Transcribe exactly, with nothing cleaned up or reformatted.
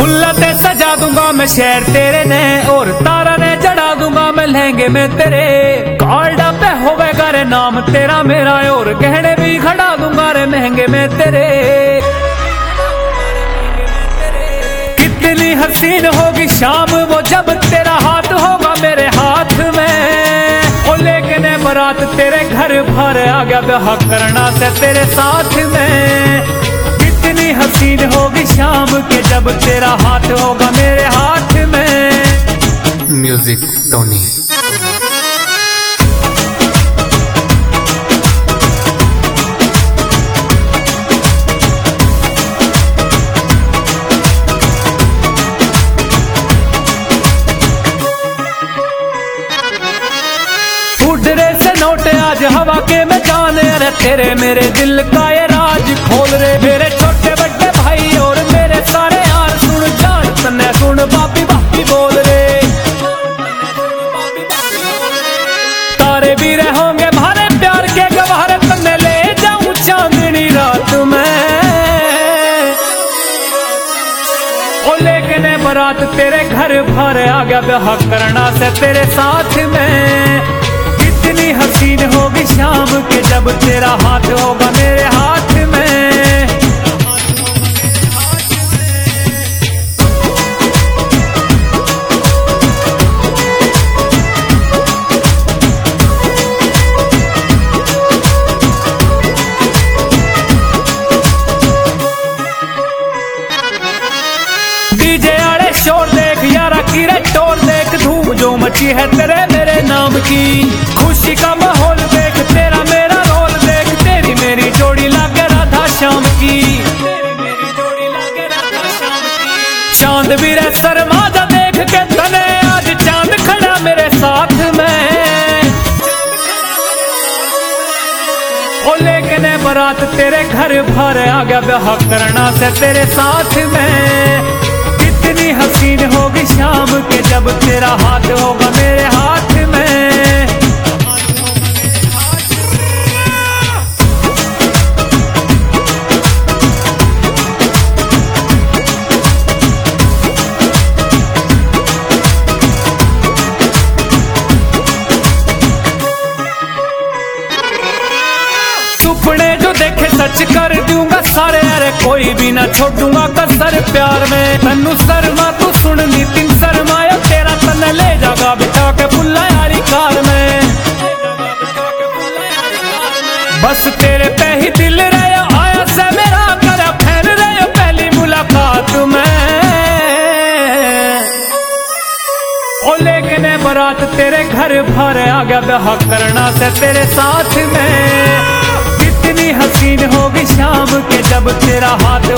फुल्ला ते सजा दूंगा मैं शहर तेरे ने, और तारा ने चढ़ा दूंगा मैं लहंगे में तेरे। कार्डा पे होवेगा रे नाम तेरा मेरा, और गहने भी खड़ा दूंगा रे महंगे में तेरे। कितनी हसीन होगी शाम वो जब तेरा हाथ होगा मेरे हाथ में। ओ लेकिन बारात तेरे घर भर आ गया ब्याह करना से तेरे साथ में। कितनी हसीन होगी शाम के जब तेरा हाथ होगा मेरे हाथ में। Music Tony. उड़े से नोट आज हवा के में जाने, अरे तेरे मेरे दिल का ये राज खोल रे। मेरे छोटे बड़े भाई और मेरे सारे यार सुन जान तन्ने सुन बापी बापी बोल रे। तारे भी रहोगे भारे प्यार के गवार, तन्ने ले जाऊं चांदनी रात में। ओ लेकिन बारात तेरे घर भर आ गया ब्याह करना से तेरे साथ में। कितनी हसीन होगी शाम के जब तेरा हाथ होगा मेरे हाथ में। डीजे आड़े शोर देख यारा की रे टोर देख, धूम जो मची है तेरे मेरे नाम की। खुशी का माहौल देख तेरा मेरा रोल देख, तेरी मेरी जोड़ी लागे राधा श्याम की। चांद भी रे शर्मा जा देख के तने, आज चांद खड़ा मेरे साथ में। ओ लेकिन बारात तेरे घर भर आ गया ब्याह करना से तेरे साथ में। कितनी हसीन होगी शाम के जब तेरा हाथ होगा मेरे हाथ में। सुपने जो देखे सच कर दूंगा सारे, अरे कोई भी ना छोड़ूंगा कसर प्यार में। तन्नू शर्मा तू सुन नितिन शर्मा, तेरा तन ले जागा बिठा के बुल्ला यारी कार में। बस तेरे पे ही दिल रहे आया से मेरा, करा फैन रहे पहली मुलाकात में। ओ लेकिन बारात तेरे घर भर आ गया ब्याह करना से तेरे साथ में। कितनी हसीन होगी शाम के जब तेरा हाथ